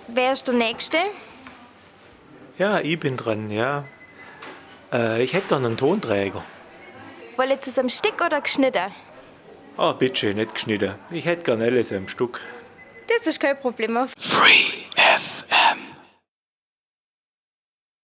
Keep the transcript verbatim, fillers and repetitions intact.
Wer ist der Nächste? Ja, ich bin dran, ja. Äh, ich hätte gerne einen Tonträger. Wollt ihr es am Stück oder geschnitten? Ah, bitte, nicht geschnitten. Ich hätte gerne alles am Stück. Das ist kein Problem. Free F